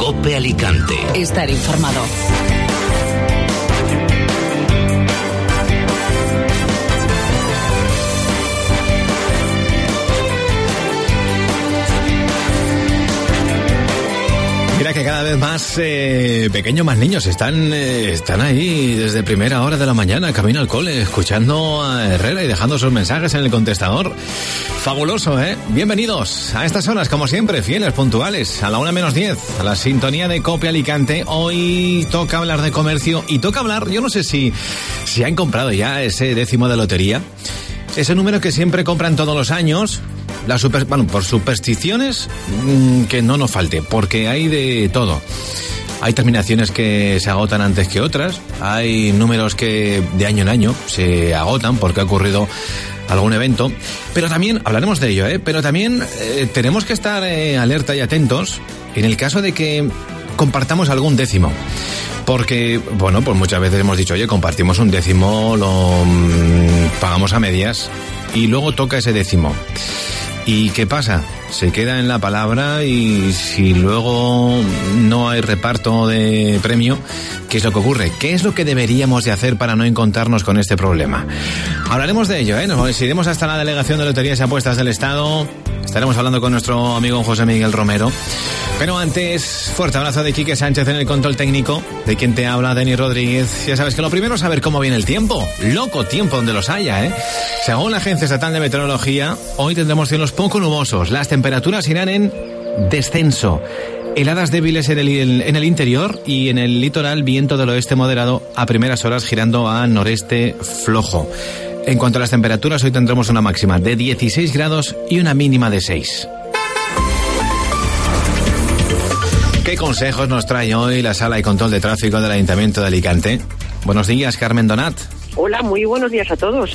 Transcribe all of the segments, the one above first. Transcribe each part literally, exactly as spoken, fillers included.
COPE Alicante. Estar informado. Mira que cada vez más eh, pequeños, más niños están eh, están ahí desde primera hora de la mañana, camino al cole, escuchando a Herrera y dejando sus mensajes en el contestador. Fabuloso, ¿eh? Bienvenidos a estas horas, como siempre, fieles, puntuales, a la una menos diez, a la sintonía de COPE Alicante. Hoy toca hablar de comercio y toca hablar, yo no sé si, si han comprado ya ese décimo de lotería, ese número que siempre compran todos los años. La super, bueno, por supersticiones, mmm, que no nos falte, porque hay de todo. Hay terminaciones que se agotan antes que otras, hay números que de año en año se agotan porque ha ocurrido algún evento, pero también, hablaremos de ello, ¿eh? pero también eh, tenemos que estar eh, alerta y atentos en el caso de que compartamos algún décimo. Porque, bueno, pues muchas veces hemos dicho, oye, compartimos un décimo, lo mmm, pagamos a medias y luego toca ese décimo. ¿Y qué pasa? Se queda en la palabra y si luego no hay reparto de premio, ¿qué es lo que ocurre? ¿Qué es lo que deberíamos de hacer para no encontrarnos con este problema? Hablaremos de ello, ¿eh? Nos iremos hasta la Delegación de Loterías y Apuestas del Estado. Estaremos hablando con nuestro amigo José Miguel Romero. Pero antes, fuerte abrazo de Quique Sánchez en el control técnico, de quien te habla, Denis Rodríguez. Ya sabes que lo primero es saber cómo viene el tiempo. Loco tiempo donde los haya, ¿eh? Según la Agencia Estatal de Meteorología, hoy tendremos cielos poco nubosos. Las temperaturas irán en descenso. Heladas débiles en el, en el interior y en el litoral, viento del oeste moderado a primeras horas girando a noreste flojo. En cuanto a las temperaturas, hoy tendremos una máxima de dieciséis grados y una mínima de seis. ¿Qué consejos nos trae hoy la Sala de Control de Tráfico del Ayuntamiento de Alicante? Buenos días, Carmen Donat. Hola, muy buenos días a todos.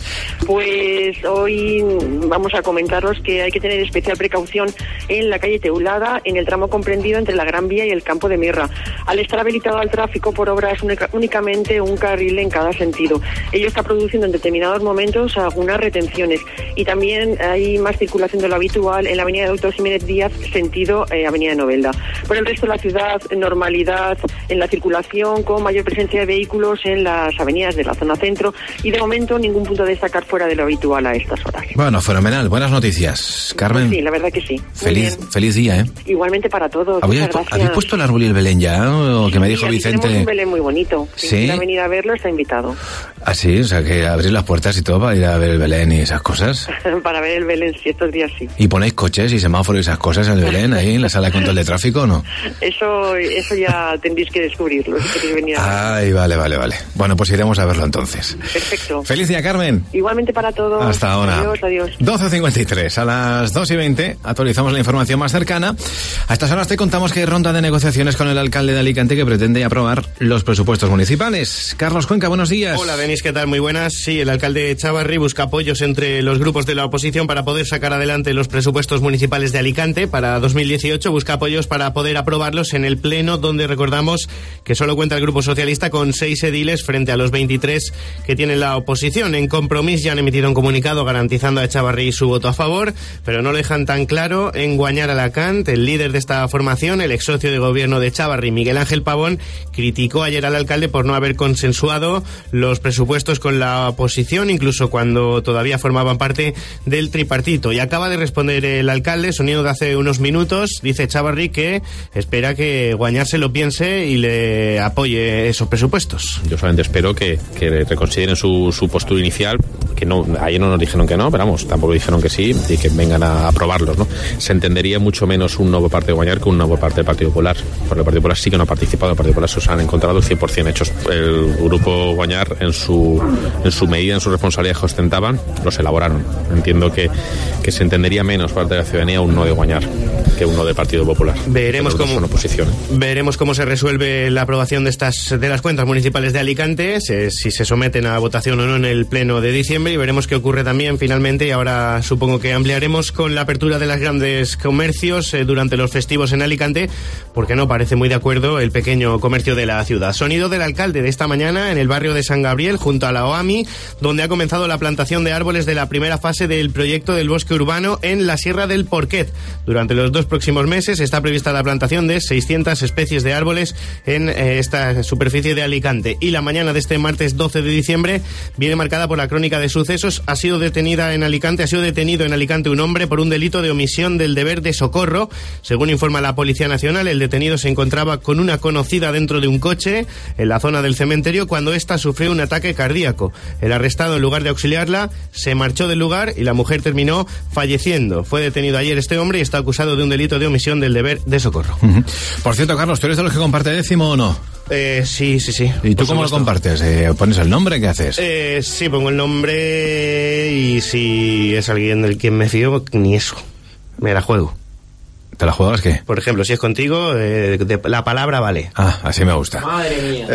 Pues hoy vamos a comentaros que hay que tener especial precaución en la calle Teulada, en el tramo comprendido entre la Gran Vía y el Campo de Mirra. Al estar habilitado al tráfico por obras única, únicamente un carril en cada sentido. Ello está produciendo en determinados momentos algunas retenciones. Y también hay más circulación de lo habitual en la avenida de Autos Jiménez Díaz, sentido eh, avenida de Novelda. Por el resto de la ciudad, normalidad en la circulación, con mayor presencia de vehículos en las avenidas de la zona centro. Y de momento ningún punto a destacar fuera de lo habitual a estas horas. Bueno, fenomenal. Buenas noticias, Carmen. Sí, la verdad que sí. Feliz, feliz día, ¿eh? Igualmente para todos. ¿Habéis, ¿habéis puesto el árbol y el Belén ya? ¿O que sí, me dijo Vicente? Tenemos un Belén muy bonito. Si ¿Sí? quiere venir a verlo, está invitado. Ah, sí, o sea, que abrís las puertas y todo para ir a ver el Belén y esas cosas. Para ver el Belén, sí, estos días sí. ¿Y ponéis coches y semáforos y esas cosas en el Belén, ahí en la Sala de Control de Tráfico o no? Eso, eso ya tendréis que descubrirlo, si queréis venir a verlo. Ay, vale, vale, vale. Bueno, pues iremos a verlo entonces. Perfecto. Feliz día, Carmen. Igualmente para todos. Hasta ahora. Adiós, adiós. doce cincuenta y tres. A las dos y veinte actualizamos la información más cercana. A estas horas te contamos que hay ronda de negociaciones con el alcalde de Alicante que pretende aprobar los presupuestos municipales. Carlos Cuenca, buenos días. Hola, Denis, ¿qué tal? Muy buenas. Sí, el alcalde Chavarri busca apoyos entre los grupos de la oposición para poder sacar adelante los presupuestos municipales de Alicante para dos mil dieciocho. Busca apoyos para poder aprobarlos en el pleno, donde recordamos que solo cuenta el Grupo Socialista con seis ediles frente a los veintitrés que tiene la oposición. En Compromís ya han emitido un comunicado garantizando a Echavarri su voto a favor, pero no lo dejan tan claro en Guanyar Alacant. El líder de esta formación, el ex socio de gobierno de Echavarri, Miguel Ángel Pavón, criticó ayer al alcalde por no haber consensuado los presupuestos con la oposición, incluso cuando todavía formaban parte del tripartito. Y acaba de responder el alcalde, sonido de hace unos minutos. Dice Echavarri que espera que Guanyar se lo piense y le apoye esos presupuestos. Yo solamente espero que, que reconsideren su, su postura inicial, que no, ayer no nos dijeron que no, pero vamos, tampoco dijeron que sí, y que vengan a aprobarlos, ¿no? Se entendería mucho menos un nuevo parte de Guanyar que un nuevo parte del Partido Popular, porque el Partido Popular sí que no ha participado, el Partido Popular se han encontrado cien por ciento hechos. El grupo Guanyar, en su, en su medida, en su responsabilidad que ostentaban, los elaboraron. Entiendo que, que se entendería menos parte de la ciudadanía un no de Guanyar que uno del Partido Popular. Veremos cómo, oposición, ¿eh? veremos cómo se resuelve la aprobación de estas de las cuentas municipales de Alicante, si, si se someten someten a votación o no en el pleno de diciembre, y veremos qué ocurre también finalmente. Y ahora supongo que ampliaremos con la apertura de los grandes comercios eh, durante los festivos en Alicante, porque no parece muy de acuerdo el pequeño comercio de la ciudad. Sonido del alcalde de esta mañana en el barrio de San Gabriel, junto a la O A M I, donde ha comenzado la plantación de árboles de la primera fase del proyecto del bosque urbano en la Sierra del Porquet. Durante los dos próximos meses está prevista la plantación de seiscientas especies de árboles en eh, esta superficie de Alicante. Y la mañana de este martes doce de diciembre viene marcada por la crónica de sucesos. Ha sido detenida en Alicante, ha sido detenido en Alicante un hombre por un delito de omisión del deber de socorro. Según informa la Policía Nacional, el detenido se encontraba con una conocida dentro de un coche en la zona del cementerio cuando ésta sufrió un ataque cardíaco. El arrestado, en lugar de auxiliarla, se marchó del lugar y la mujer terminó falleciendo. Fue detenido ayer este hombre y está acusado de un delito de omisión del deber de socorro. Uh-huh. Por cierto, Carlos, ¿tú eres de los que comparte décimo o no? Eh, sí, sí, sí. ¿Y tú cómo lo compartes? Eh, ¿Pones el nombre? ¿Qué haces? Eh, sí, pongo el nombre y si es alguien del quien me fío, ni eso. Me la juego. ¿Te la juegas qué? Por ejemplo, si es contigo, eh, de, la palabra vale. Ah, así me gusta. Madre mía.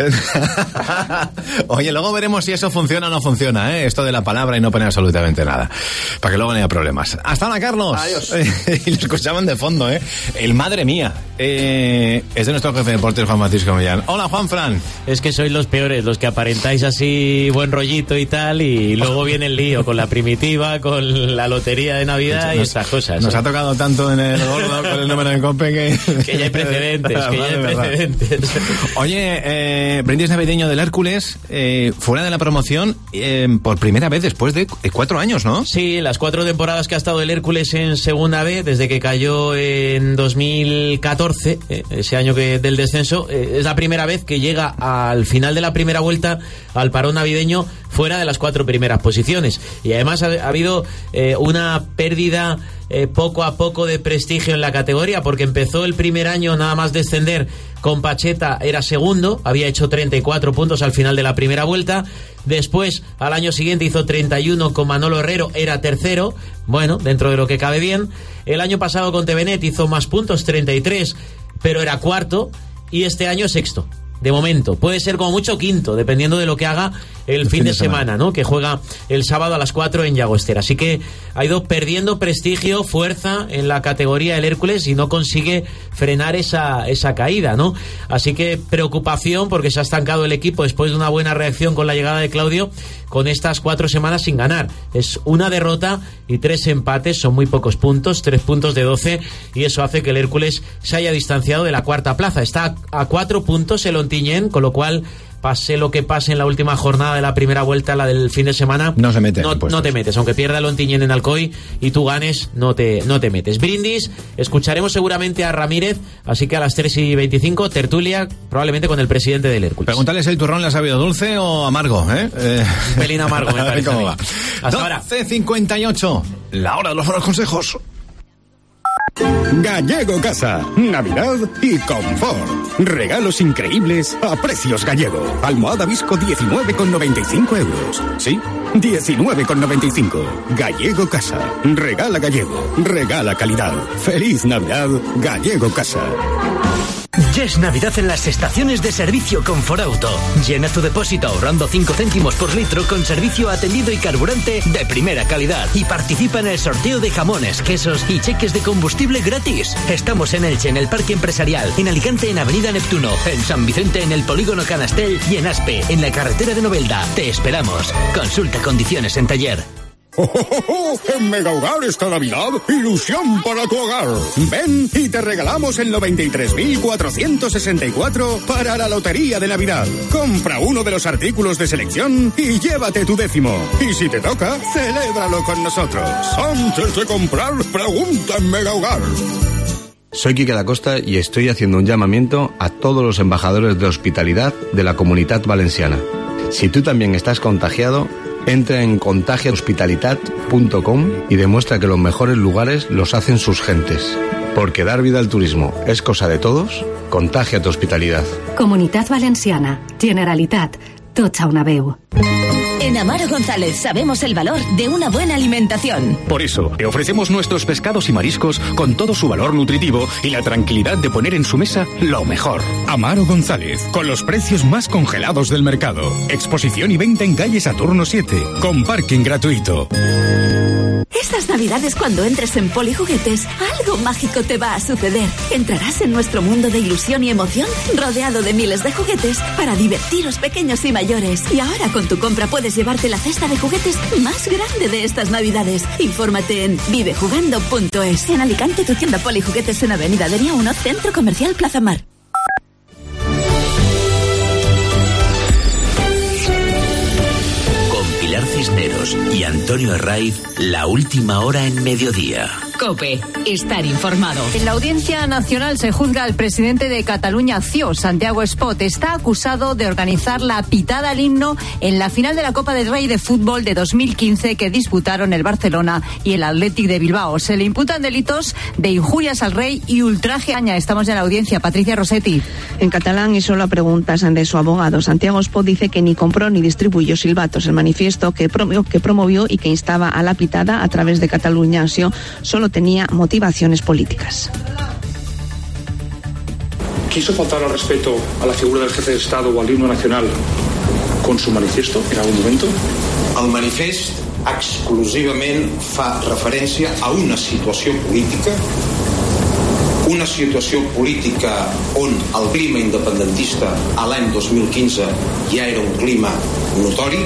Oye, luego veremos si eso funciona o no funciona, ¿eh? Esto de la palabra y no poner absolutamente nada. Para que luego no haya problemas. Hasta ahora, Carlos. Adiós. Y lo escuchaban de fondo, ¿eh? El madre mía. Eh, es de nuestro jefe de deportes, Juan Francisco Millán. Hola, Juan Fran. Es que sois los peores, los que aparentáis así buen rollito y tal, y luego viene el lío con la primitiva, con la lotería de Navidad nos, y estas cosas. Nos ¿eh? ha tocado tanto en el gordo con el número de Cope que... que ya hay precedentes, que ya hay precedentes. Oye, eh, brindis navideño del Hércules, eh, fuera de la promoción, eh, por primera vez después de cuatro años, ¿no? Sí, las cuatro temporadas que ha estado el Hércules en Segunda B, desde que cayó en dos mil catorce, eh, ese año que del descenso, eh, es la primera vez que llega al final de la primera vuelta al parón navideño fuera de las cuatro primeras posiciones. Y además ha, ha habido eh, una pérdida eh, poco a poco de prestigio en la categoría, porque empezó el primer año nada más descender con Pacheta, era segundo, había hecho treinta y cuatro puntos al final de la primera vuelta. Después, al año siguiente hizo treinta y uno con Manolo Herrero, era tercero, bueno, dentro de lo que cabe bien. El año pasado con Tevenet hizo más puntos, treinta y tres, pero era cuarto, y este año sexto. De momento, puede ser como mucho quinto, dependiendo de lo que haga el, el fin, fin de, de semana, semana, ¿no? Que juega el sábado a las cuatro en Llagostera. Así que ha ido perdiendo prestigio, fuerza en la categoría del Hércules y no consigue frenar esa, esa caída, ¿no? Así que preocupación porque se ha estancado el equipo después de una buena reacción con la llegada de Claudio, con estas cuatro semanas sin ganar. Es una derrota y tres empates, son muy pocos puntos, tres puntos de doce, y eso hace que el Hércules se haya distanciado de la cuarta plaza. Está a cuatro puntos el Ontinyent, con lo cual, pase lo que pase en la última jornada de la primera vuelta, la del fin de semana, no se mete, no, no te metes, aunque pierda el Ontinyent en Alcoy y tú ganes, no te, no te metes. Brindis, escucharemos seguramente a Ramírez, así que a las tres y veinticinco, tertulia, probablemente con el presidente del Hércules. Pregúntale si el turrón le ha sabido dulce o amargo, ¿eh? eh... Un pelín amargo, me parece. ¿Cómo va? Hasta ahora. doce cincuenta y ocho, la hora de los buenos consejos. Gallego Casa, Navidad y confort. Regalos increíbles a precios gallego. Almohada Visco diecinueve con noventa y cinco euros. Sí, diecinueve con noventa y cinco. Gallego Casa. Regala gallego. Regala calidad. Feliz Navidad, Gallego Casa. Ya es Navidad en las estaciones de servicio Conforauto. Llena tu depósito ahorrando cinco céntimos por litro con servicio atendido y carburante de primera calidad. Y participa en el sorteo de jamones, quesos y cheques de combustible gratis. Estamos en Elche, en el Parque Empresarial, en Alicante, en Avenida Neptuno, en San Vicente, en el Polígono Canastel y en Aspe, en la carretera de Novelda. Te esperamos. Consulta condiciones en taller. ¡Oh, oh, oh, oh! En Mega Hogar esta Navidad, ilusión para tu hogar. Ven y te regalamos el noventa y tres mil cuatrocientos sesenta y cuatro para la Lotería de Navidad. Compra uno de los artículos de selección y llévate tu décimo. Y si te toca, celébralo con nosotros. Antes de comprar, pregunta en Mega Hogar. Soy Quique da Costa y estoy haciendo un llamamiento a todos los embajadores de hospitalidad de la Comunitat Valenciana. Si tú también estás contagiado, entra en contagia hospitalitat punto com y demuestra que los mejores lugares los hacen sus gentes. Porque dar vida al turismo es cosa de todos, contagia tu hospitalidad. Comunitat Valenciana, Generalitat, tots a una veu. En Amaro González sabemos el valor de una buena alimentación. Por eso, te ofrecemos nuestros pescados y mariscos con todo su valor nutritivo y la tranquilidad de poner en su mesa lo mejor. Amaro González, con los precios más congelados del mercado. Exposición y venta en calle Saturno siete, con parking gratuito. Estas navidades, cuando entres en Polijuguetes, algo mágico te va a suceder. Entrarás en nuestro mundo de ilusión y emoción, rodeado de miles de juguetes para divertiros pequeños y mayores. Y ahora con tu compra puedes llevarte la cesta de juguetes más grande de estas navidades. Infórmate en vive jugando punto es. En Alicante, tu tienda Polijuguetes en Avenida Denia uno, Centro Comercial Plaza Mar. Pilar Cisneros y Antonio Herraiz, la última hora en mediodía. COPE, estar informado. En la Audiencia Nacional se juzga al presidente de Cataluña C I O, Santiago Espot. Está acusado de organizar la pitada al himno en la final de la Copa del Rey de fútbol de dos mil quince que disputaron el Barcelona y el Athletic de Bilbao. Se le imputan delitos de injurias al rey y ultraje. Estamos en la audiencia. Patricia Rossetti. En catalán, y solo a preguntas de su abogado, Santiago Espot dice que ni compró ni distribuyó silbatos. El manifiesto que promovió, que promovió y que instaba a la pitada a través de Cataluña C I O solo tenía motivaciones políticas. ¿Quiso faltar al respeto a la figura del jefe de Estado o al himno nacional con su manifiesto en algún momento? El manifest exclusivament fa referència a una situació política, una situació política on el clima independentista a l'any dos mil quinze ja era un clima notori.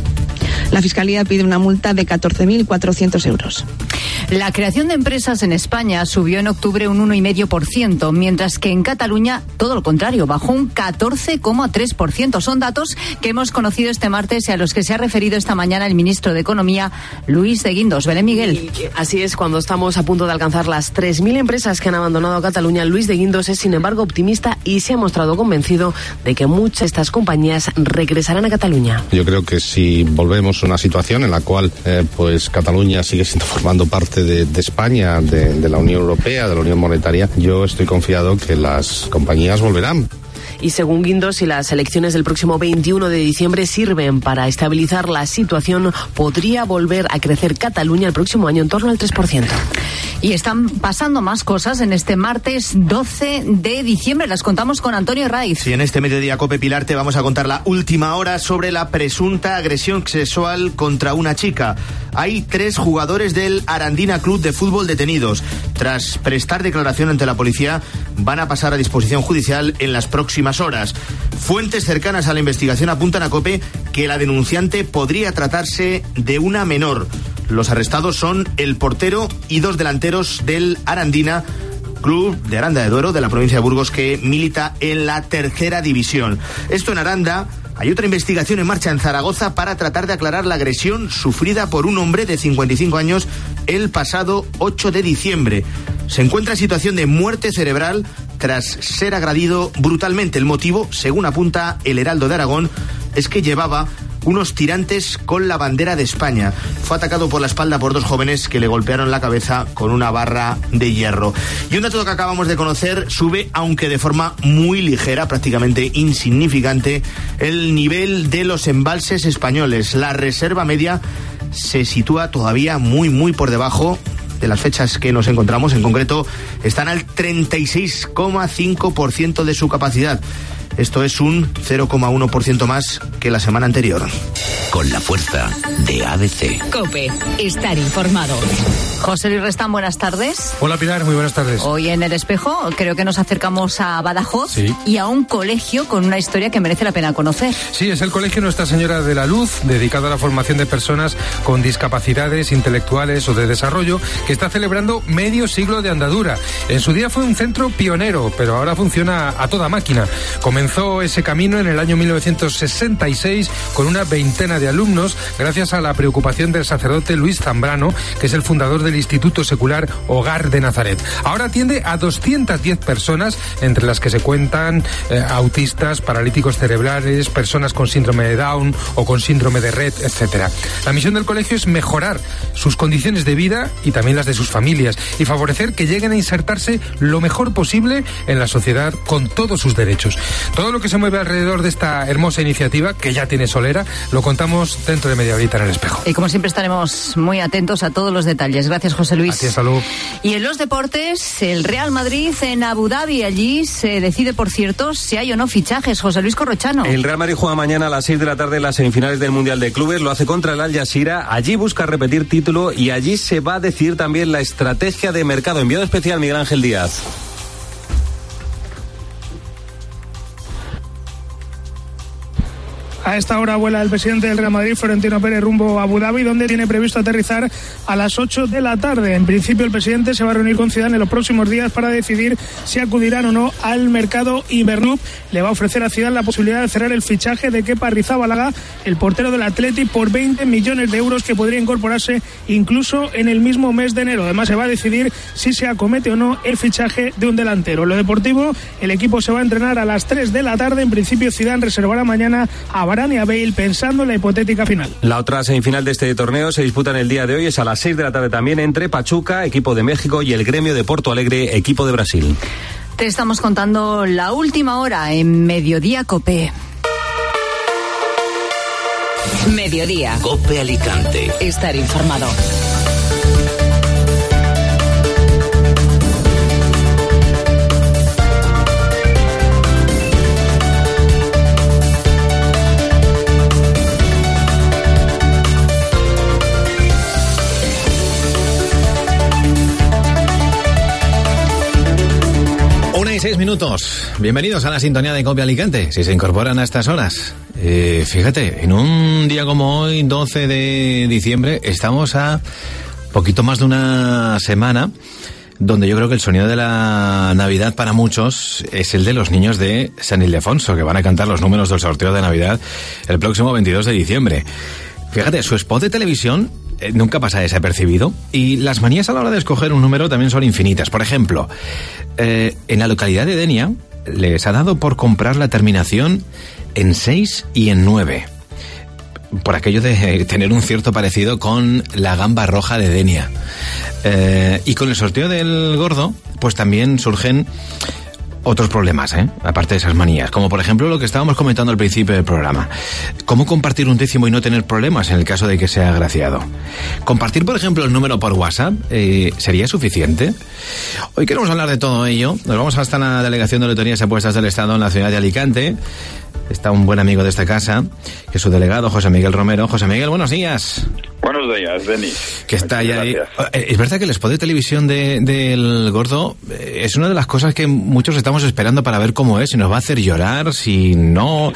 La Fiscalía pide una multa de catorce mil cuatrocientos euros. La creación de empresas en España subió en octubre un uno coma cinco por ciento, mientras que en Cataluña todo lo contrario, bajó un catorce coma tres por ciento. Son datos que hemos conocido este martes y a los que se ha referido esta mañana el ministro de Economía, Luis de Guindos. Belén Miguel. Así es, cuando estamos a punto de alcanzar las tres mil empresas que han abandonado Cataluña, Luis de Guindos es sin embargo optimista y se ha mostrado convencido de que muchas de estas compañías regresarán a Cataluña. Yo creo que si volvemos a una situación en la cual eh, pues Cataluña sigue siendo formando parte De, de España, de, de la Unión Europea, de la Unión Monetaria, yo estoy confiado que las compañías volverán. Y según Guindos, si las elecciones del próximo veintiuno de diciembre sirven para estabilizar la situación, podría volver a crecer Cataluña el próximo año en torno al tres por ciento. Y están pasando más cosas en este martes doce de diciembre. Las contamos con Antonio Herraiz. Sí, en este mediodía COPE Pilar te vamos a contar la última hora sobre la presunta agresión sexual contra una chica. Hay tres jugadores del Arandina Club de Fútbol detenidos. Tras prestar declaración ante la policía, van a pasar a disposición judicial en las próximas horas. Fuentes cercanas a la investigación apuntan a COPE que la denunciante podría tratarse de una menor. Los arrestados son el portero y dos delanteros del Arandina, club de Aranda de Duero, de la provincia de Burgos, que milita en la tercera división. Esto en Aranda. Hay otra investigación en marcha en Zaragoza para tratar de aclarar la agresión sufrida por un hombre de cincuenta y cinco años el pasado ocho de diciembre. Se encuentra en situación de muerte cerebral tras ser agredido brutalmente. El motivo, según apunta el Heraldo de Aragón, es que llevaba unos tirantes con la bandera de España. Fue atacado por la espalda por dos jóvenes que le golpearon la cabeza con una barra de hierro. Y un dato que acabamos de conocer: sube, aunque de forma muy ligera, prácticamente insignificante, el nivel de los embalses españoles. La reserva media se sitúa todavía muy, muy por debajo de las fechas que nos encontramos. En concreto, están al treinta y seis coma cinco por ciento de su capacidad. Esto es un cero coma uno por ciento más que la semana anterior. Con la fuerza de A B C. COPE, estar informado. José Luis Restán, buenas tardes. Hola Pilar, muy buenas tardes. Hoy en El Espejo creo que nos acercamos a Badajoz, sí, y a un colegio con una historia que merece la pena conocer. Sí, es el Colegio Nuestra Señora de la Luz, dedicado a la formación de personas con discapacidades intelectuales o de desarrollo, que está celebrando medio siglo de andadura. En su día fue un centro pionero, pero ahora funciona a toda máquina. Comenzó ese camino en el año mil novecientos sesenta y seis con una veintena de alumnos, gracias a la preocupación del sacerdote Luis Zambrano, que es el fundador del Instituto Secular Hogar de Nazaret. Ahora atiende a doscientas diez personas, entre las que se cuentan eh, autistas, paralíticos cerebrales, personas con síndrome de Down o con síndrome de Rett, etcétera. La misión del colegio es mejorar sus condiciones de vida y también las de sus familias, y favorecer que lleguen a insertarse lo mejor posible en la sociedad con todos sus derechos. Todo lo que se mueve alrededor de esta hermosa iniciativa, que ya tiene solera, lo contamos dentro de media horita en El Espejo. Y como siempre estaremos muy atentos a todos los detalles. Gracias, José Luis. Gracias, salud. Y en los deportes, el Real Madrid en Abu Dhabi. Allí se decide, por cierto, si hay o no fichajes. José Luis Corrochano. El Real Madrid juega mañana a las seis de la tarde en las semifinales del Mundial de Clubes. Lo hace contra el Al Jazeera. Allí busca repetir título y allí se va a decidir también la estrategia de mercado. Enviado especial Miguel Ángel Díaz. A esta hora vuela el presidente del Real Madrid, Florentino Pérez, rumbo a Abu Dhabi, donde tiene previsto aterrizar a las ocho de la tarde. En principio, el presidente se va a reunir con Zidane en los próximos días para decidir si acudirán o no al mercado invernal. Le va a ofrecer a Zidane la posibilidad de cerrar el fichaje de Kepa Arrizabalaga, el portero del Atleti, por veinte millones de euros, que podría incorporarse incluso en el mismo mes de enero. Además, se va a decidir si se acomete o no el fichaje de un delantero. En lo deportivo, el equipo se va a entrenar a las tres de la tarde. En principio, Zidane reservará mañana a Varane y a Bale, pensando en la hipotética final. La otra semifinal de este torneo se disputa en el día de hoy, es a las seis de la tarde también, entre Pachuca, equipo de México, y el Gremio de Porto Alegre, equipo de Brasil. Te estamos contando la última hora en Mediodía Cope. Mediodía. Cope Alicante. Estar informado. Seis minutos. Bienvenidos a la sintonía de Cope Alicante, si se incorporan a estas horas. Eh, fíjate, en un día como hoy, doce de diciembre, estamos a poquito más de una semana donde yo creo que el sonido de la Navidad para muchos es el de los niños de San Ildefonso, que van a cantar los números del sorteo de Navidad el próximo veintidós de diciembre. Fíjate, su spot de televisión eh, nunca pasa desapercibido, y las manías a la hora de escoger un número también son infinitas. Por ejemplo, eh, en la localidad de Denia les ha dado por comprar la terminación en seis y en nueve, por aquello de tener un cierto parecido con la gamba roja de Denia. Eh, y con el sorteo del gordo, pues también surgen otros problemas, ¿eh? Aparte de esas manías, como por ejemplo lo que estábamos comentando al principio del programa. ¿Cómo compartir un décimo y no tener problemas en el caso de que sea agraciado? ¿Compartir, por ejemplo, el número por WhatsApp eh, sería suficiente? Hoy queremos hablar de todo ello. Nos vamos hasta la Delegación de Loterías y Apuestas del Estado en la ciudad de Alicante. Está un buen amigo de esta casa, que es su delegado, José Miguel Romero. José Miguel, buenos días. Buenos días, Denis. Que está ya ahí. Es verdad que el spot de televisión de, del gordo es una de las cosas que muchos estamos esperando para ver cómo es, si nos va a hacer llorar, si no,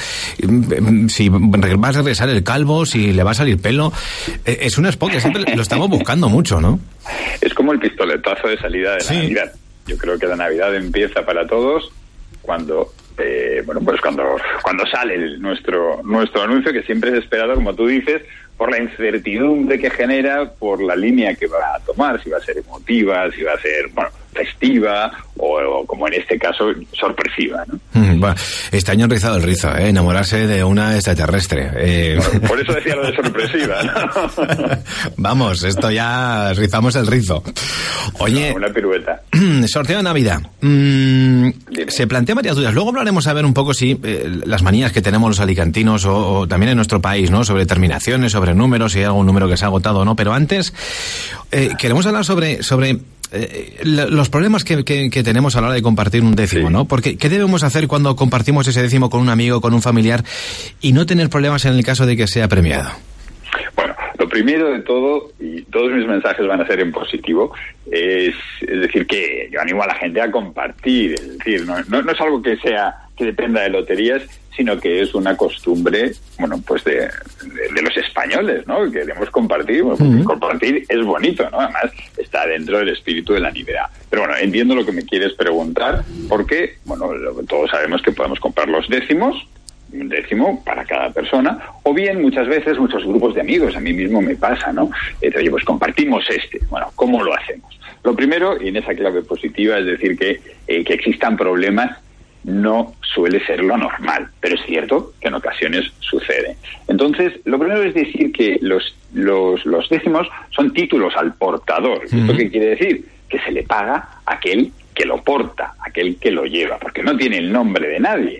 si va a regresar el calvo, si le va a salir pelo. Es un spot que siempre lo estamos buscando mucho, ¿no? Es como el pistoletazo de salida de la sí. Navidad. Yo creo que la Navidad empieza para todos cuando... Eh, bueno, pues cuando cuando sale el, nuestro nuestro anuncio, que siempre es esperado, como tú dices, por la incertidumbre que genera, por la línea que va a tomar, si va a ser emotiva, si va a ser, bueno, festiva o, o como en este caso, sorpresiva, ¿no? Mm, bueno, este año han rizado el rizo, ¿eh? Enamorarse de una extraterrestre. Eh... Bueno, por eso decía lo de sorpresiva, ¿no? Vamos, esto ya rizamos el rizo. Oye, no, una pirueta. Sorteo de Navidad. Mm, se plantean varias dudas. Luego hablaremos a ver un poco si eh, las manías que tenemos los alicantinos o, o también en nuestro país, ¿no? Sobre terminaciones, sobre números, si hay algún número que se ha agotado o no. Pero antes eh, queremos hablar sobre sobre eh, los problemas que, que, que tenemos a la hora de compartir un décimo, sí. ¿no? Porque ¿qué debemos hacer cuando compartimos ese décimo con un amigo, con un familiar, y no tener problemas en el caso de que sea premiado? Bueno, lo primero de todo, y todos mis mensajes van a ser en positivo, es, es decir, que yo animo a la gente a compartir, es decir, no, no, no es algo que sea que dependa de loterías, sino que es una costumbre, bueno, pues de, de, de los españoles, ¿no? Que debemos compartir, bueno, uh-huh. compartir es bonito, ¿no? Además, está dentro del espíritu de la Navidad. Pero bueno, entiendo lo que me quieres preguntar, porque, bueno, todos sabemos que podemos comprar los décimos, un décimo para cada persona, o bien muchas veces muchos grupos de amigos, a mí mismo me pasa, ¿no? Eh, oye, pues compartimos este. Bueno, ¿cómo lo hacemos? Lo primero, y en esa clave positiva, es decir que, eh, que existan problemas no suele ser lo normal, pero es cierto que en ocasiones sucede. Entonces, lo primero es decir que los, los, los décimos son títulos al portador. ¿Esto uh-huh. qué quiere decir? Que se le paga a aquel que lo porta, aquel que lo lleva, porque no tiene el nombre de nadie.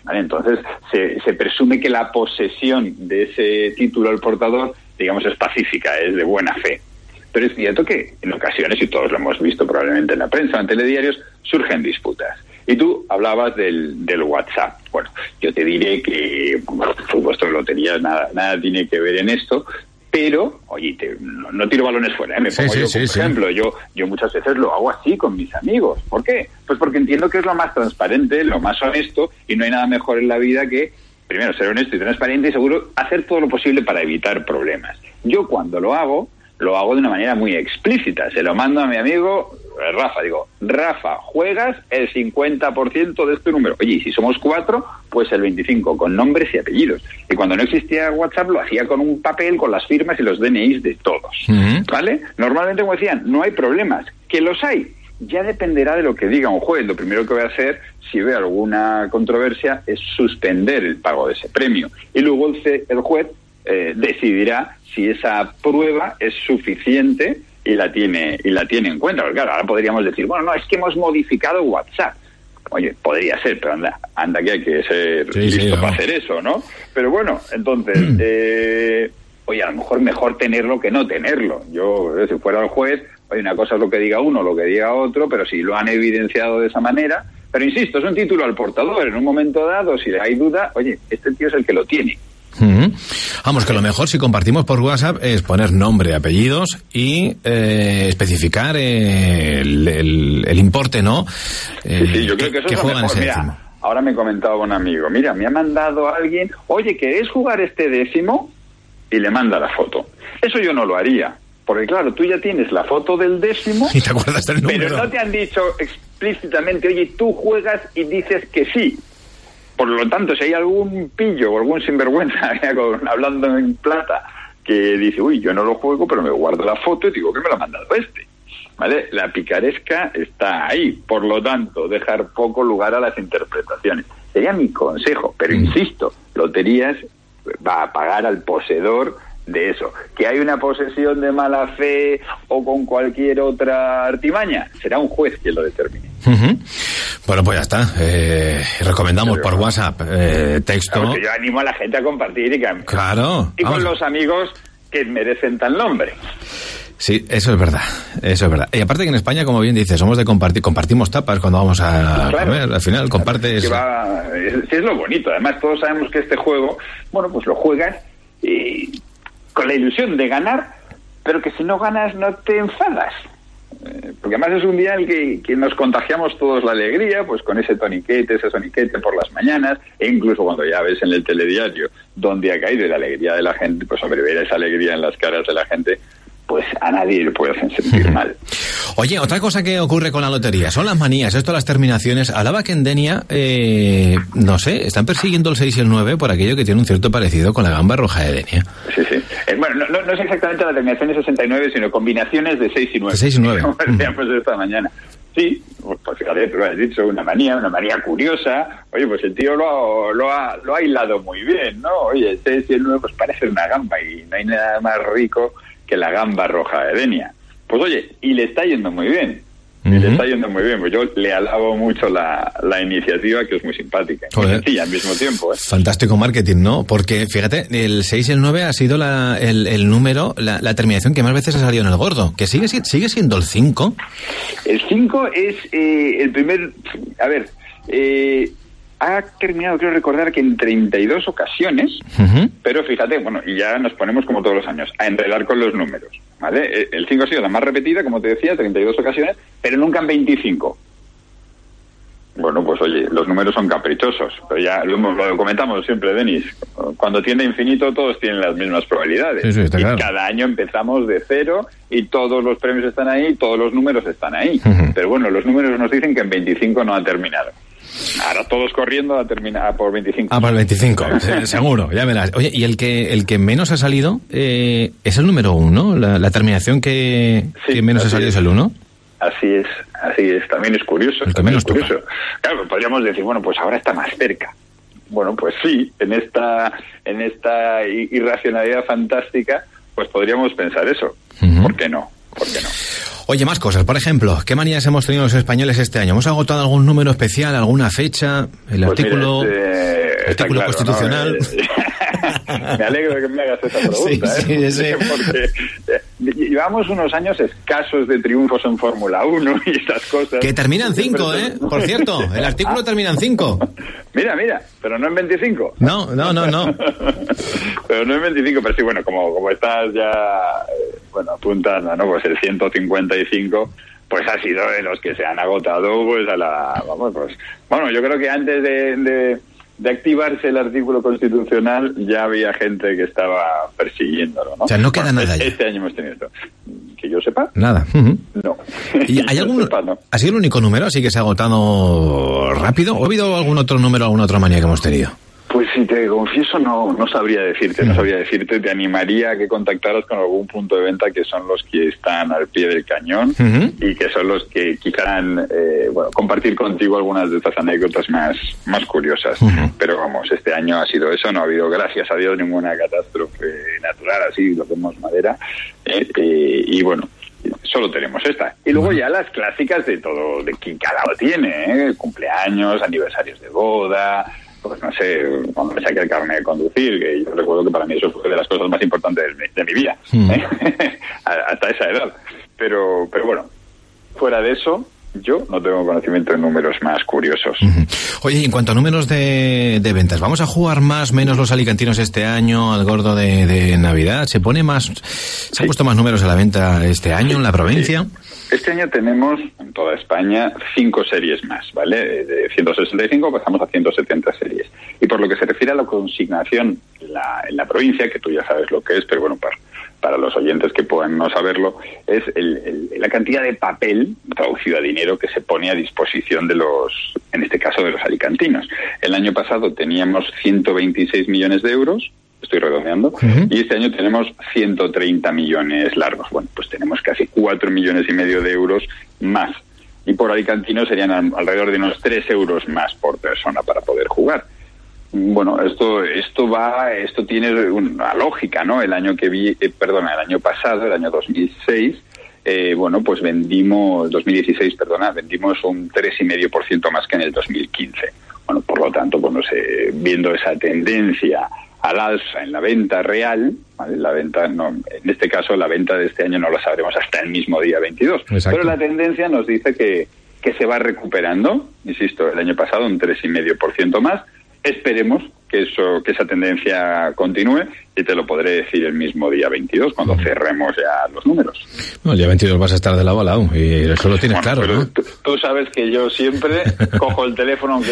¿vale? Entonces se, se presume que la posesión de ese título al portador, digamos, es pacífica, es de buena fe. Pero es cierto que en ocasiones, y todos lo hemos visto probablemente en la prensa o en telediarios, surgen disputas. Y tú hablabas del, del WhatsApp. Bueno, yo te diré que, bueno, por supuesto, loterías nada, nada tiene que ver en esto, pero, oye, te, no, no tiro balones fuera, ¿eh? Me pongo sí, yo sí, como sí, ejemplo. Sí. Yo, yo muchas veces lo hago así con mis amigos. ¿Por qué? Pues porque entiendo que es lo más transparente, lo más honesto, y no hay nada mejor en la vida que, primero, ser honesto y transparente, y seguro, hacer todo lo posible para evitar problemas. Yo cuando lo hago, lo hago de una manera muy explícita. Se lo mando a mi amigo Rafa. Digo, Rafa, juegas el cincuenta por ciento de este número. Oye, y si somos cuatro, pues el veinticinco por ciento, con nombres y apellidos. Y cuando no existía WhatsApp, lo hacía con un papel, con las firmas y los D N Is de todos. Uh-huh. ¿Vale? Normalmente, como decían, no hay problemas. ¿Que los hay? Ya dependerá de lo que diga un juez. Lo primero que voy a hacer, si veo alguna controversia, es suspender el pago de ese premio. Y luego el, el juez eh, decidirá si esa prueba es suficiente y la tiene y la tiene en cuenta. Porque claro, ahora podríamos decir, bueno, no, es que hemos modificado WhatsApp. Oye, podría ser, pero anda, anda que hay que ser sí, listo sí, para hacer eso, ¿no? Pero bueno, entonces, eh, oye, a lo mejor mejor tenerlo que no tenerlo. Yo, si fuera el juez, oye, una cosa es lo que diga uno, lo que diga otro, pero si lo han evidenciado de esa manera. Pero insisto, es un título al portador. En un momento dado, si hay duda, oye, este tío es el que lo tiene. Uh-huh. Vamos, que lo mejor si compartimos por WhatsApp es poner nombre, apellidos y eh, especificar eh, el, el, el importe, ¿no? Eh, sí, sí, yo creo que eso que es lo mejor. Mira, ahora me comentaba un amigo, mira, me ha mandado alguien, oye, ¿querés jugar este décimo? Y le manda la foto. Eso yo no lo haría, porque claro, tú ya tienes la foto del décimo y te acuerdas del número, pero no te han dicho explícitamente, oye, tú juegas y dices que sí. Por lo tanto, si hay algún pillo o algún sinvergüenza hablando en plata que dice, uy, yo no lo juego, pero me guardo la foto y digo que me lo ha mandado este, ¿vale? La picaresca está ahí. Por lo tanto, dejar poco lugar a las interpretaciones. Sería mi consejo, pero insisto, Loterías va a pagar al poseedor de eso. Que hay una posesión de mala fe o con cualquier otra artimaña, será un juez quien lo determine. Uh-huh. Bueno, pues ya está. Eh, recomendamos por WhatsApp eh, texto. Claro, que yo animo a la gente a compartir y que claro, y con los amigos que merecen tal nombre. Sí, eso es verdad, eso es verdad. Y aparte que en España, como bien dices, somos de compartir, compartimos tapas cuando vamos a claro. comer, al final compartes... Que va, es, es lo bonito, además todos sabemos que este juego, bueno, pues lo juegas y con la ilusión de ganar, pero que si no ganas no te enfadas. Eh, porque además es un día en el que, que nos contagiamos todos la alegría, pues con ese toniquete, ese soniquete por las mañanas, e incluso cuando ya ves en el telediario dónde ha caído la alegría de la gente, pues sobre ver esa alegría en las caras de la gente, pues a nadie le puede hacer sentir mal. Oye, otra cosa que ocurre con la lotería son las manías, esto las terminaciones. Hablaba que en Denia, eh, no sé, están persiguiendo el seis y el nueve por aquello que tiene un cierto parecido con la gamba roja de Denia. Sí, sí. Eh, bueno, no, no, no es exactamente la terminación de sesenta y nueve, sino combinaciones de seis y nueve. De seis y nueve. Como decíamos esta mañana. Sí, pues fíjate, tú lo has dicho, una manía, una manía curiosa. Oye, pues el tío lo, lo, ha, lo ha hilado muy bien, ¿no? Oye, el seis y el nueve pues parece una gamba y no hay nada más rico que la gamba roja de Denia. Pues oye, y le está yendo muy bien. Uh-huh. Y le está yendo muy bien. Pues yo le alabo mucho la, la iniciativa, que es muy simpática. Muy sencilla al mismo tiempo, ¿eh? Fantástico marketing, ¿no? Porque, fíjate, el seis y el nueve ha sido la, el, el número, la, la terminación que más veces ha salido en el gordo. ¿Que sigue, sigue siendo el cinco? El cinco es eh, el primer... A ver... Eh, ha terminado, creo recordar, que en treinta y dos ocasiones, uh-huh. pero fíjate, bueno, y ya nos ponemos como todos los años, a enredar con los números, ¿vale? El cinco ha sido la más repetida, como te decía, treinta y dos ocasiones, pero nunca en veinticinco. Bueno, pues oye, los números son caprichosos, pero ya lo, lo comentamos siempre, Denis, cuando tiende infinito todos tienen las mismas probabilidades. Sí, sí, está y claro. Cada año empezamos de cero y todos los premios están ahí, todos los números están ahí. Uh-huh. Pero bueno, los números nos dicen que en veinticinco no ha terminado. Ahora todos corriendo a terminar por veinticinco. Ah, por el veinticinco, seguro, ya verás. Oye, y el que el que menos ha salido eh, es el número uno, la, la terminación que, sí, que menos ha salido es, es el uno. Así es, así es. También es curioso. El que menos es curioso. Claro, podríamos decir, bueno, pues ahora está más cerca. Bueno, pues sí, en esta en esta irracionalidad fantástica, pues podríamos pensar eso. Uh-huh. ¿Por qué no? ¿Por qué no? Oye, más cosas. Por ejemplo, ¿qué manías hemos tenido los españoles este año? ¿Hemos agotado algún número especial, alguna fecha? El Pues artículo, mira, este, artículo claro, constitucional. ¿no? Eh, me alegro de que me hagas esa pregunta, Sí, sí, ¿eh? sí. Porque eh, llevamos unos años escasos de triunfos en Fórmula uno y estas cosas. Que terminan cinco, ¿eh? Por cierto, el artículo termina en cinco. Mira, mira, pero no en veinticinco. No, no, no, no. Pero no en veinticinco, pero sí, bueno, como, como estás ya, eh, bueno, apuntando, ¿no? Pues el ciento cincuenta y cinco, pues ha sido de los que se han agotado, pues a la, vamos, pues, bueno, yo creo que antes de, de, de activarse el artículo constitucional ya había gente que estaba persiguiéndolo, ¿no? O sea, no queda Bueno, nada este, ya. este año hemos tenido esto. Que yo sepa, Nada. Uh-huh. no. ¿Y hay algún, sepa, no. ¿Ha sido el único número así que se ha agotado rápido? ¿O ha habido algún otro número, alguna otra manía que hemos tenido? Pues si te confieso, no no sabría decirte, no sabría decirte. Te animaría a que contactaras con algún punto de venta que son los que están al pie del cañón Uh-huh. y que son los que quizás, eh, bueno, compartir contigo algunas de estas anécdotas más, más curiosas. Uh-huh. Pero vamos, este año ha sido eso, no ha habido, gracias a Dios, ninguna catástrofe natural, así lo vemos madera. Eh, eh, y bueno, solo tenemos esta. Y luego ya las clásicas de todo, de quien cada uno tiene, ¿eh? Cumpleaños, aniversarios de boda, pues no sé, cuando me saqué el carnet de conducir, que yo recuerdo que para mí eso fue de las cosas más importantes de mi, de mi vida, ¿eh? Hasta esa edad. Pero, pero bueno, fuera de eso, yo no tengo conocimiento de números más curiosos. Uh-huh. Oye, y en cuanto a números de, de ventas, ¿vamos a jugar más menos los alicantinos este año al gordo de, de Navidad? ¿Se pone más, se Sí. han puesto más números a la venta este año en la provincia? Sí. Este año tenemos en toda España cinco series más, ¿vale? De ciento sesenta y cinco pasamos a ciento setenta series. Y por lo que se refiere a la consignación en la, en la provincia, que tú ya sabes lo que es, pero bueno, para, para los oyentes que puedan no saberlo, es el, el, la cantidad de papel, traducido a dinero, que se pone a disposición de los, en este caso, de los alicantinos. El año pasado teníamos ciento veintiséis millones de euros, estoy redondeando, uh-huh. y este año tenemos ciento treinta millones largos. Bueno, pues tenemos casi cuatro millones y medio de euros más. Y por alicantino serían alrededor de unos tres euros más por persona para poder jugar. Bueno, esto esto va, esto tiene una lógica, ¿no? El año que vi, eh, perdona, el año pasado, el año dos mil seis, eh, bueno, pues vendimos, dos mil dieciséis, perdona, vendimos un tres coma cinco por ciento más que en el dos mil quince. Bueno, por lo tanto, pues no sé, viendo esa tendencia al alza en la venta real, ¿vale? La venta, no, en este caso la venta de este año no la sabremos hasta el mismo día veintidós. Exacto. Pero la tendencia nos dice que, que se va recuperando, insisto, el año pasado un tres coma cinco por ciento más. Esperemos que eso que esa tendencia continúe y te lo podré decir el mismo día veintidós cuando cerremos ya los números. No, el día veintidós vas a estar de lado a lado y eso lo tienes bueno, claro, ¿no? Tú, tú sabes que yo siempre cojo el teléfono aunque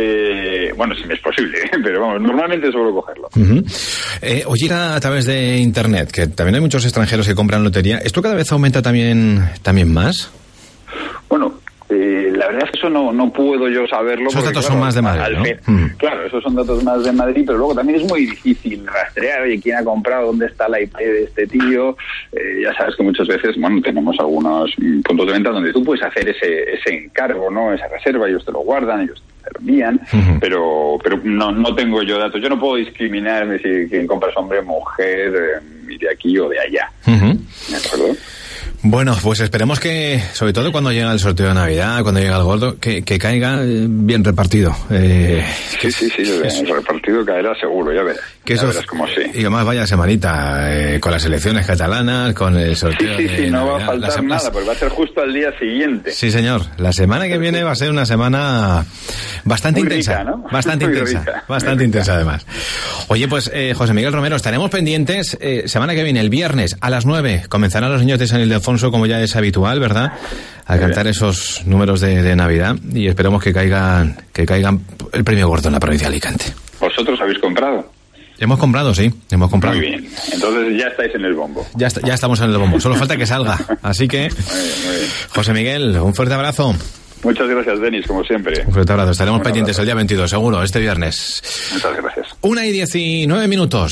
esté, bueno, si me es posible, pero vamos, normalmente suelo cogerlo. Uh-huh. Eh, oye, a través de internet, que también hay muchos extranjeros que compran lotería, ¿esto cada vez aumenta también, también más? Bueno, Eh, la verdad es que eso no, no puedo yo saberlo. Esos porque, datos claro, son más de Madrid, ¿no? Fin, mm. Claro, esos son datos más de Madrid, pero luego también es muy difícil rastrear, oye, quién ha comprado, dónde está la I P de este tío. Eh, ya sabes que muchas veces, bueno, tenemos algunos puntos de venta donde tú puedes hacer ese ese encargo, ¿no? Esa reserva, ellos te lo guardan, ellos te lo envían, uh-huh. pero pero no no tengo yo datos. Yo no puedo discriminar, decir quién compra es hombre, mujer, eh, de aquí o de allá. Uh-huh. ¿De acuerdo? Bueno, pues esperemos que, sobre todo cuando llega el sorteo de Navidad, cuando llega el gordo, que, que caiga bien repartido. Eh, sí, sí, sí, el repartido caerá seguro, ya verás. Que ya eso, verás como sí. Y además vaya semanita, eh, con las elecciones catalanas, con el sorteo Sí, sí, sí, de no Navidad. va a faltar sema- nada, pues va a ser justo al día siguiente. Sí, señor. La semana que viene va a ser una semana bastante Muy intensa. rica, ¿no? Bastante Muy intensa. rica. Bastante intensa, además. Oye, pues, eh, José Miguel Romero, estaremos pendientes. Eh, semana que viene, el viernes, a las nueve, comenzarán los niños de San Ildefonso, como ya es habitual, ¿verdad? A Muy cantar bien. esos números de, de Navidad. Y esperemos que caigan, que caigan el premio gordo en la provincia de Alicante. ¿Vosotros habéis comprado? Hemos comprado, sí. Hemos comprado. Muy bien. Entonces ya estáis en el bombo. Ya, está- ya estamos en el bombo. Solo falta que salga. Así que, Muy bien, muy bien. José Miguel, un fuerte abrazo. Muchas gracias, Denis, como siempre. Un fuerte abrazo. Estaremos Un pendientes abrazo. el día veintidós, seguro, este viernes. Muchas gracias. Una y diecinueve minutos.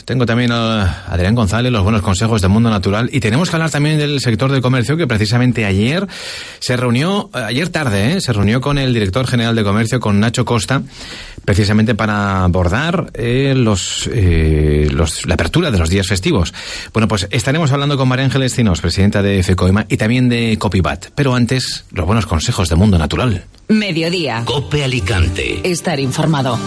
tengo también a Adrián González, los buenos consejos del mundo natural, y tenemos que hablar también del sector del comercio, que precisamente ayer se reunió, ayer tarde, ¿eh? se reunió con el director general de comercio, con Nacho Costa, precisamente para abordar eh, los, eh, los, la apertura de los días festivos. Bueno, pues estaremos hablando con María Ángeles Cinos, presidenta de FECOEMA, y también de Copibat. Pero antes, los buenos consejos del mundo natural. Mediodía. Cope Alicante. Estar informado.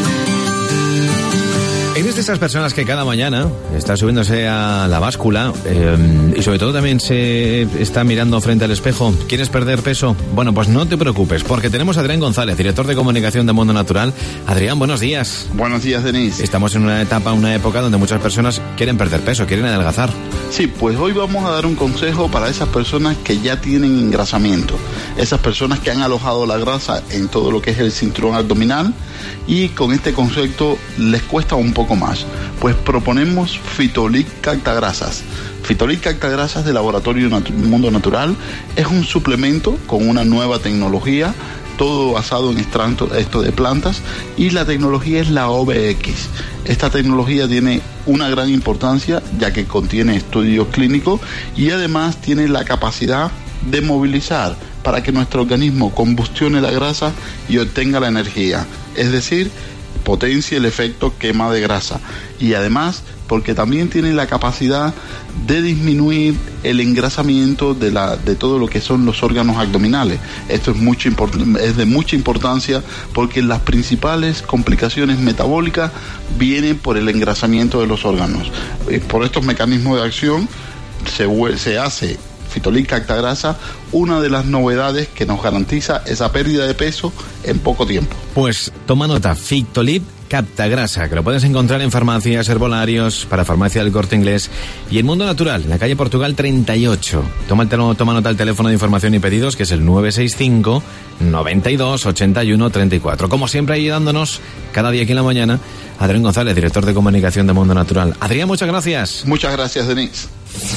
Eres de esas personas que cada mañana está subiéndose a la báscula eh, y sobre todo también se está mirando frente al espejo. ¿Quieres perder peso? Bueno, pues no te preocupes, porque tenemos a Adrián González, director de comunicación de Mundo Natural. Adrián, buenos días. Buenos días, Denis. Estamos en una etapa, una época donde muchas personas quieren perder peso, quieren adelgazar. Sí, pues hoy vamos a dar un consejo para esas personas que ya tienen engrasamiento, esas personas que han alojado la grasa en todo lo que es el cinturón abdominal, y con este concepto les cuesta un poco más. Pues proponemos Fitolit Cactagrasas. Fitolit Cactagrasas de Laboratorio Nat- Mundo Natural es un suplemento con una nueva tecnología, todo basado en extracto esto de plantas, y la tecnología es la O B X. Esta tecnología tiene una gran importancia ya que contiene estudios clínicos y además tiene la capacidad de movilizar para que nuestro organismo combustione la grasa y obtenga la energía, es decir, potencia el efecto quema de grasa, y además porque también tiene la capacidad de disminuir el engrasamiento de la de todo lo que son los órganos abdominales. Esto es mucho import- es de mucha importancia porque las principales complicaciones metabólicas vienen por el engrasamiento de los órganos. Por estos mecanismos de acción se, se hace Fitolit Cactagrasa una de las novedades que nos garantiza esa pérdida de peso en poco tiempo. Pues toma nota, Fitolit Cactagrasa, que lo puedes encontrar en farmacias, herbolarios, para farmacia del Corte Inglés y en Mundo Natural, en la calle Portugal treinta y ocho. Toma, el tel- toma nota el teléfono de información y pedidos, que es el nueve seis cinco, noventa y dos, ochenta y uno, treinta y cuatro. Como siempre, ahí dándonos cada día aquí en la mañana, Adrián González, director de comunicación de Mundo Natural. Adrián, muchas gracias. Muchas gracias, Denise.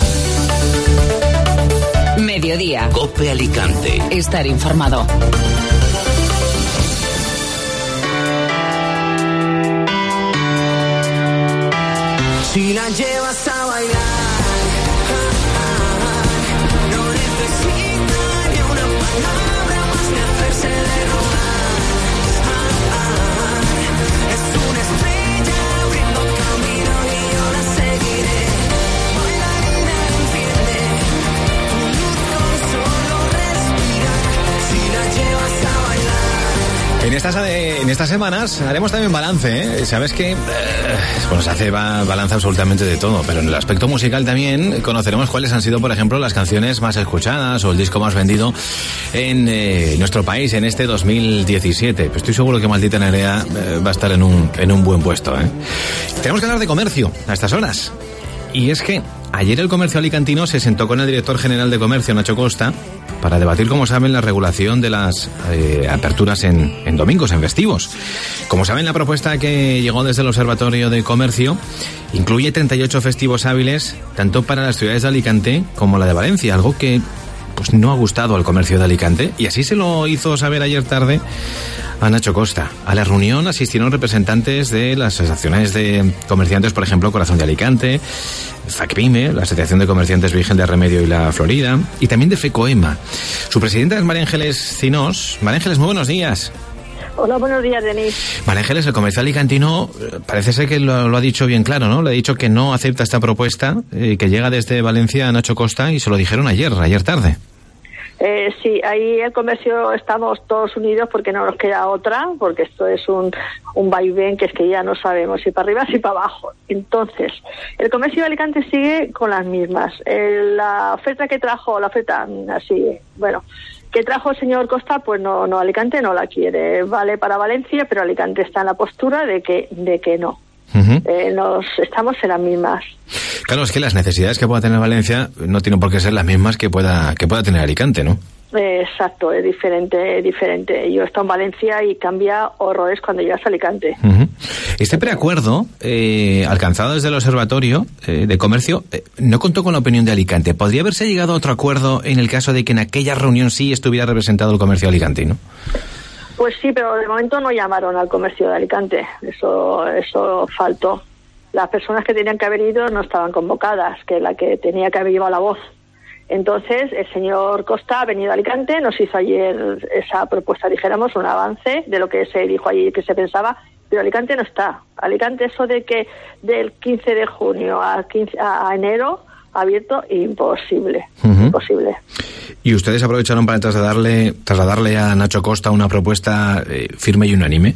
Mediodía. Cope Alicante. Estar informado. Si la llevas a bailar, no necesita ni una palabra más que hacerse de rogar. Es una estrella abriendo camino y yo la seguiré. Bailarina entiende, tu luz con solo respirar. Si la llevas a bailar. En estas, en estas semanas haremos también balance, ¿eh? Sabes que eh, bueno, se hace ba- balance absolutamente de todo, pero en el aspecto musical también conoceremos cuáles han sido, por ejemplo, las canciones más escuchadas o el disco más vendido en eh, nuestro país en este dos mil diecisiete. Pues estoy seguro que Maldita Nerea eh, va a estar en un, en un buen puesto, ¿eh? Tenemos que hablar de comercio a estas horas. Y es que ayer el comercio alicantino se sentó con el director general de comercio, Nacho Costa, para debatir, como saben, la regulación de las eh, aperturas en, en domingos, en festivos. Como saben, la propuesta que llegó desde el Observatorio de Comercio incluye treinta y ocho festivos hábiles, tanto para las ciudades de Alicante como la de Valencia, algo que pues no ha gustado al comercio de Alicante, y así se lo hizo saber ayer tarde a Nacho Costa. A la reunión asistieron representantes de las asociaciones de comerciantes, por ejemplo, Corazón de Alicante, FACPIME, la Asociación de Comerciantes Virgen de Remedio y la Florida, y también de FECOEMA. Su presidenta es María Ángeles Cinos. María Ángeles, muy buenos días. Hola, buenos días, Denis. María Ángeles, el comercio alicantino parece ser que lo, lo ha dicho bien claro, ¿no? Le ha dicho que no acepta esta propuesta, eh, que llega desde Valencia a Nacho Costa, y se lo dijeron ayer, ayer tarde. Eh, sí, ahí el comercio estamos todos unidos porque no nos queda otra, porque esto es un, un vaivén que es que ya no sabemos si para arriba si para abajo. Entonces, el comercio de Alicante sigue con las mismas. Eh, la oferta que trajo, la oferta así, bueno, que trajo el señor Costa, pues no, no, Alicante no la quiere. Vale para Valencia, pero Alicante está en la postura de que, de que no. Uh-huh. Eh, nos estamos en las mismas. Claro, es que las necesidades que pueda tener Valencia no tienen por qué ser las mismas que pueda que pueda tener Alicante, ¿no? Eh, exacto, es diferente, es diferente. Yo he estado en Valencia y cambia horrores cuando llegas a Alicante. Uh-huh. Este preacuerdo eh, alcanzado desde el Observatorio eh, de Comercio eh, no contó con la opinión de Alicante. ¿Podría haberse llegado a otro acuerdo en el caso de que en aquella reunión sí estuviera representado el comercio alicantino? Pues sí, pero de momento no llamaron al comercio de Alicante. Eso, eso faltó. las personas que tenían que haber ido no estaban convocadas, que la que tenía que haber llevado la voz. Entonces, el señor Costa ha venido a Alicante, nos hizo ayer esa propuesta, dijéramos, un avance de lo que se dijo allí, que se pensaba, pero Alicante no está. Alicante, eso de que del quince de junio a, quince, a enero, abierto, imposible, uh-huh. imposible. ¿Y ustedes aprovecharon para trasladarle, trasladarle a Nacho Costa una propuesta eh, firme y unánime?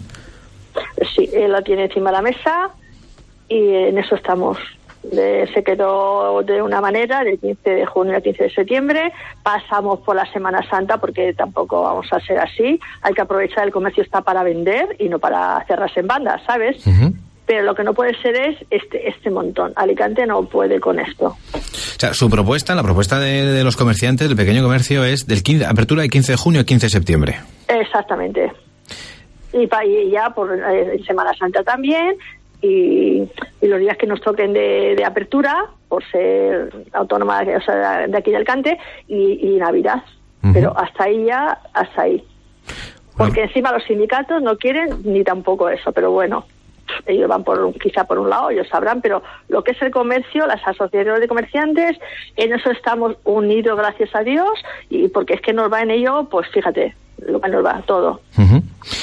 Sí, él la tiene encima de la mesa y en eso estamos. De, se quedó de una manera del quince de junio al quince de septiembre, pasamos por la Semana Santa porque tampoco vamos a ser así, hay que aprovechar, el comercio está para vender y no para cerrarse en bandas, ¿sabes? Uh-huh. Pero lo que no puede ser es este este montón. Alicante no puede con esto. O sea, su propuesta, la propuesta de, de los comerciantes, del pequeño comercio, es del quince, apertura del quince de junio al quince de septiembre. Exactamente. Y, pa, y ya por eh, Semana Santa también. Y, y los días que nos toquen de, de apertura, por ser autónoma, o sea, de aquí de Alicante, y, y Navidad. Uh-huh. Pero hasta ahí ya, hasta ahí. Porque bueno, encima los sindicatos no quieren ni tampoco eso, pero bueno, ellos van por quizá por un lado, ellos sabrán, pero lo que es el comercio, las asociaciones de comerciantes, en eso estamos unidos, gracias a Dios, y porque es que nos va en ello, pues fíjate, lo que nos va todo. Uh-huh.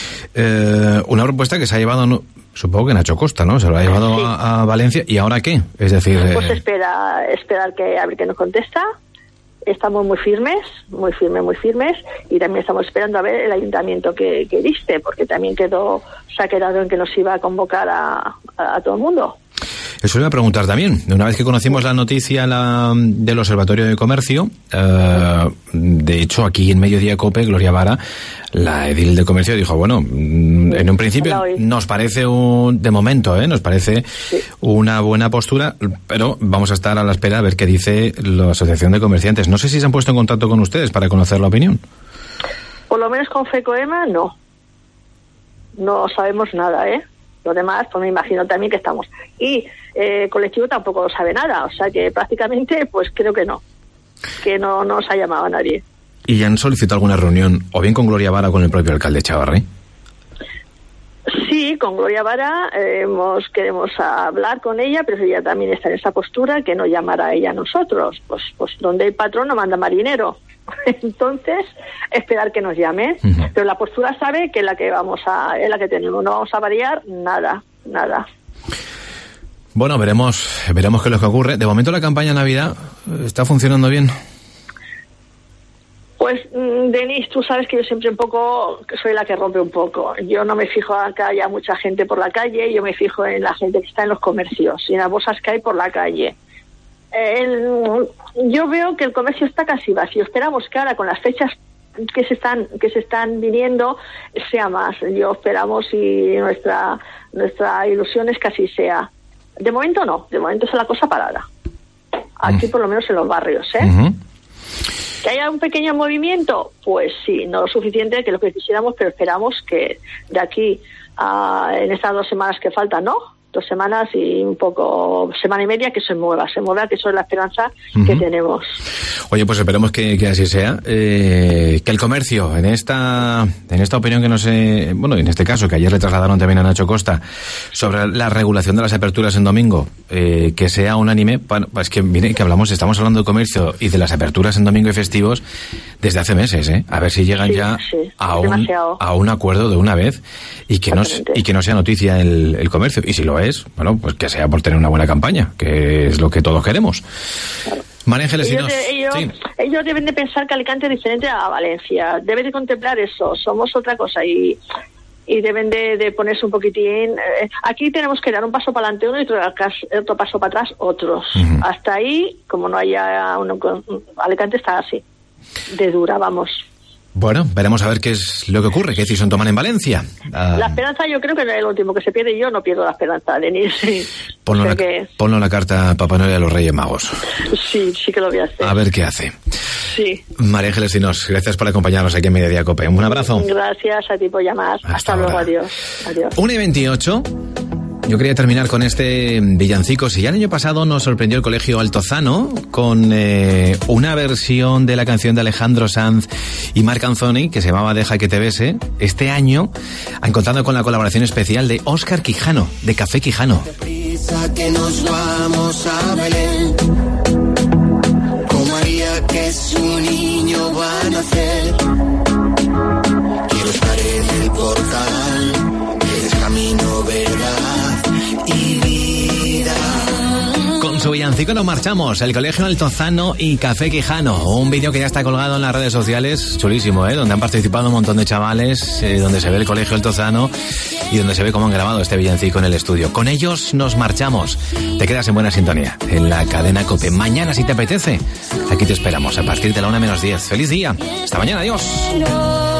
Eh, una propuesta que se ha llevado... No... Supongo que Nacho Costa, ¿no? Se lo ha llevado sí. a, a Valencia. ¿Y ahora qué? Es decir... Pues eh... espera, esperar que, a ver qué nos contesta. Estamos muy firmes, muy firmes, muy firmes. Y también estamos esperando a ver el ayuntamiento que, que diste, porque también quedó, se ha quedado en que nos iba a convocar a, a, a todo el mundo. Eso le iba a preguntar también. Una vez que conocimos la noticia la, del Observatorio de Comercio, eh, de hecho aquí en Mediodía COPE, Gloria Vara, la edil de Comercio, dijo, bueno, en un principio nos parece un, de momento, ¿eh? nos parece sí. una buena postura, pero vamos a estar a la espera a ver qué dice la Asociación de Comerciantes. No sé si se han puesto en contacto con ustedes para conocer la opinión. Por lo menos con FECOEMA no. No sabemos nada, ¿eh? Lo demás, pues me imagino también que estamos. Y eh, el colectivo tampoco sabe nada, o sea que prácticamente, pues creo que no. Que no nos ha llamado a nadie. ¿Y ya han solicitado alguna reunión, o bien con Gloria Vara o con el propio alcalde Chavarri? Sí, con Gloria Vara eh, hemos, queremos hablar con ella, pero ella también está en esa postura, que no llamará a ella a nosotros. Pues, pues donde el patrón no manda marinero. Entonces, esperar que nos llame. Uh-huh. Pero la postura sabe que es la que vamos a, es la que tenemos, no vamos a variar nada, nada. Bueno, veremos, veremos qué es lo que ocurre. De momento la campaña Navidad está funcionando bien. Pues, Denis, tú sabes que yo siempre un poco soy la que rompe un poco. Yo no me fijo a que haya mucha gente por la calle, yo me fijo en la gente que está en los comercios y en las bolsas que hay por la calle. El, yo veo que el comercio está casi vacío. Esperamos que ahora con las fechas que se están que se están viniendo sea más. Yo esperamos y nuestra nuestra ilusión es que así sea. De momento no, de momento es la cosa parada. Aquí por lo menos en los barrios, ¿eh? Uh-huh. ¿Que haya un pequeño movimiento? Pues sí, no lo suficiente que lo que quisiéramos, pero esperamos que de aquí a en estas dos semanas que faltan, ¿no? Dos semanas y un poco, semana y media, que se mueva, se mueva, que eso es la esperanza uh-huh. que tenemos. Oye, pues esperemos que, que así sea. Eh, que el comercio, en esta en esta opinión que no sé, bueno, en este caso, que ayer le trasladaron también a Nacho Costa, sobre la regulación de las aperturas en domingo, eh, que sea unánime. Bueno, es que, mire, que hablamos, estamos hablando de comercio y de las aperturas en domingo y festivos desde hace meses, ¿eh? A ver si llegan sí, ya sí, a, un, a un acuerdo de una vez y que no, y que no sea noticia el, el comercio. Y si lo es, bueno, pues que sea por tener una buena campaña, que es lo que todos queremos. Claro. María Ángeles, ellos, nos... ellos, sí. ellos deben de pensar que Alicante es diferente a Valencia, deben de contemplar eso, somos otra cosa y, y deben de, de ponerse un poquitín. Eh, aquí tenemos que dar un paso para adelante uno y otro, otro paso para atrás otros. Uh-huh. Hasta ahí, como no haya uno, Alicante está así, de dura, vamos. Bueno, veremos a ver qué es lo que ocurre, qué decisión toman en Valencia. Uh, la esperanza yo creo que no es el último que se pierde, yo no pierdo la esperanza, Denis. Sí. Ponlo, la, que... ponlo la carta a Papá Noel y a los Reyes Magos. Sí, sí que lo voy a hacer. A ver qué hace. Sí. María Ángeles Sinos, gracias por acompañarnos aquí en Mediodía COPE. Un abrazo. Gracias a ti por llamar. Hasta, Hasta luego, adiós. Adiós. una y veintiocho. Yo quería terminar con este villancico. Si ya el año pasado nos sorprendió el Colegio Altozano con eh, una versión de la canción de Alejandro Sanz y Marc Anthony que se llamaba Deja que te bese, este año han contado con la colaboración especial de Óscar Quijano, de Café Quijano. promesa que nos vamos a Belén. Como María, que su niño va a nacer. Quiero estar en el portal, que es camino, verdad y vida. Con su villancico nos marchamos. El Colegio Altozano y Café Quijano. Un vídeo que ya está colgado en las redes sociales, chulísimo, ¿eh? Donde han participado un montón de chavales, eh, donde se ve el Colegio Altozano y donde se ve cómo han grabado este villancico en el estudio. Con ellos nos marchamos. Te quedas en buena sintonía, en la cadena COPE. Mañana, si te apetece, aquí te esperamos a partir de la una menos diez. ¡Feliz día! ¡Hasta mañana! ¡Adiós!